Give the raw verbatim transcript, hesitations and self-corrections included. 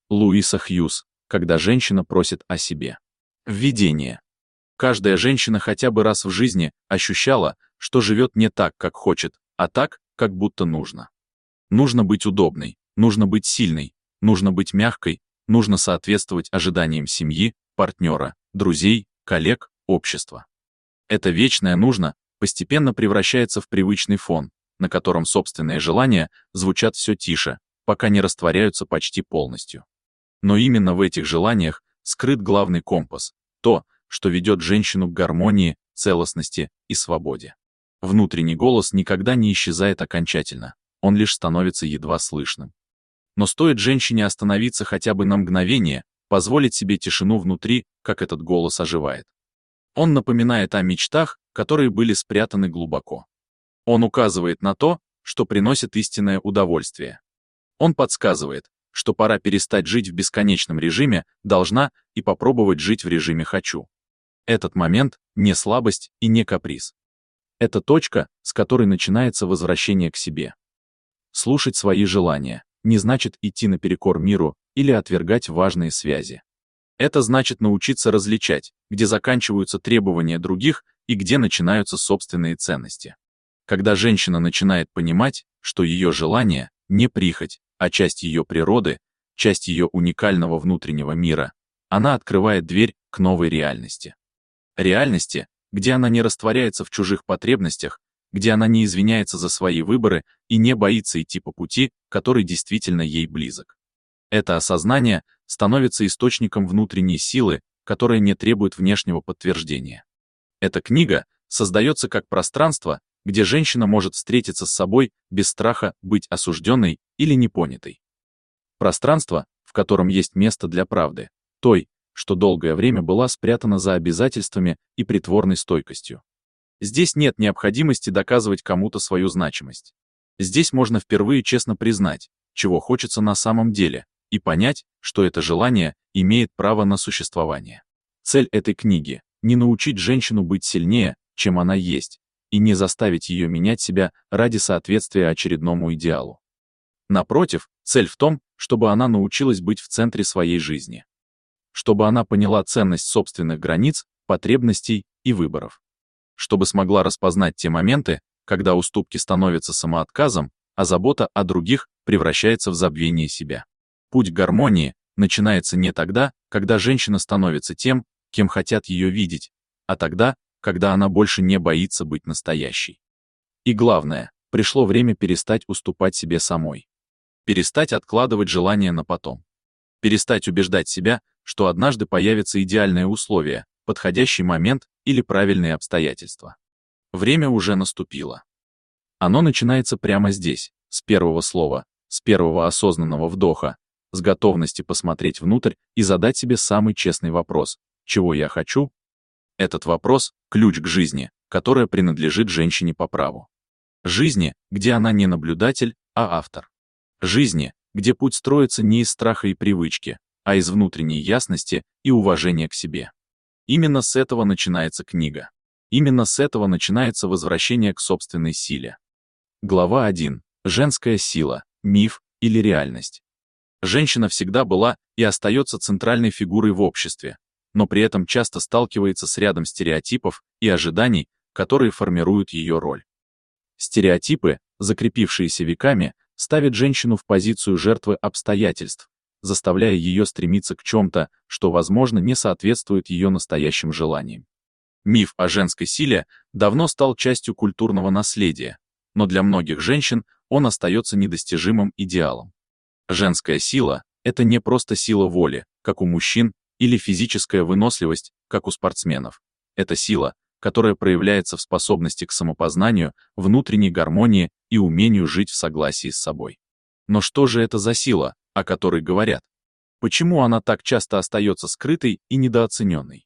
Луиса Хьюз. Когда женщина просит о себе. Введение. Каждая женщина хотя бы раз в жизни ощущала, что живет не так, как хочет, а так, как будто нужно. Нужно быть удобной, нужно быть сильной, нужно быть мягкой, нужно соответствовать ожиданиям семьи, партнера, друзей, коллег, общества. Это вечное «нужно» постепенно превращается в привычный фон, на котором собственные желания звучат все тише, пока не растворяются почти полностью. Но именно в этих желаниях скрыт главный компас, то, что ведет женщину к гармонии, целостности и свободе. Внутренний голос никогда не исчезает окончательно, он лишь становится едва слышным. Но стоит женщине остановиться хотя бы на мгновение, позволить себе тишину внутри, как этот голос оживает. Он напоминает о мечтах, которые были спрятаны глубоко. Он указывает на то, что приносит истинное удовольствие. Он подсказывает, что пора перестать жить в бесконечном режиме «должна» и попробовать жить в режиме «хочу». Этот момент не слабость и не каприз. Это точка, с которой начинается возвращение к себе. Слушать свои желания не значит идти наперекор миру или отвергать важные связи. Это значит научиться различать, где заканчиваются требования других и где начинаются собственные ценности. Когда женщина начинает понимать, что ее желание — не прихоть, а часть ее природы, часть ее уникального внутреннего мира, она открывает дверь к новой реальности. Реальности, где она не растворяется в чужих потребностях, где она не извиняется за свои выборы и не боится идти по пути, который действительно ей близок. Это осознание становится источником внутренней силы, которая не требует внешнего подтверждения. Эта книга создается как пространство, где женщина может встретиться с собой без страха быть осужденной или непонятой. Пространство, в котором есть место для правды, той, что долгое время была спрятана за обязательствами и притворной стойкостью. Здесь нет необходимости доказывать кому-то свою значимость. Здесь можно впервые честно признать, чего хочется на самом деле, и понять, что это желание имеет право на существование. Цель этой книги — не научить женщину быть сильнее, чем она есть, и не заставить ее менять себя ради соответствия очередному идеалу. Напротив, цель в том, чтобы она научилась быть в центре своей жизни. Чтобы она поняла ценность собственных границ, потребностей и выборов. Чтобы смогла распознать те моменты, когда уступки становятся самоотказом, а забота о других превращается в забвение себя. Путь к гармонии начинается не тогда, когда женщина становится тем, кем хотят ее видеть, а тогда, когда она больше не боится быть настоящей. И главное, пришло время перестать уступать себе самой. Перестать откладывать желания на потом. Перестать убеждать себя, что однажды появятся идеальные условия, подходящий момент или правильные обстоятельства. Время уже наступило. Оно начинается прямо здесь, с первого слова, с первого осознанного вдоха, с готовности посмотреть внутрь и задать себе самый честный вопрос: чего я хочу? Этот вопрос — ключ к жизни, которая принадлежит женщине по праву. Жизни, где она не наблюдатель, а автор. Жизни, где путь строится не из страха и привычки, а из внутренней ясности и уважения к себе. Именно с этого начинается книга. Именно с этого начинается возвращение к собственной силе. Глава один. Женская сила, миф или реальность. Женщина всегда была и остается центральной фигурой в обществе, но при этом часто сталкивается с рядом стереотипов и ожиданий, которые формируют ее роль. Стереотипы, закрепившиеся веками, ставят женщину в позицию жертвы обстоятельств, заставляя ее стремиться к чему-то, что, возможно, не соответствует ее настоящим желаниям. Миф о женской силе давно стал частью культурного наследия, но для многих женщин он остается недостижимым идеалом. Женская сила — это не просто сила воли, как у мужчин, или физическая выносливость, как у спортсменов. Это сила, которая проявляется в способности к самопознанию, внутренней гармонии и умению жить в согласии с собой. Но что же это за сила, о которой говорят? Почему она так часто остается скрытой и недооцененной?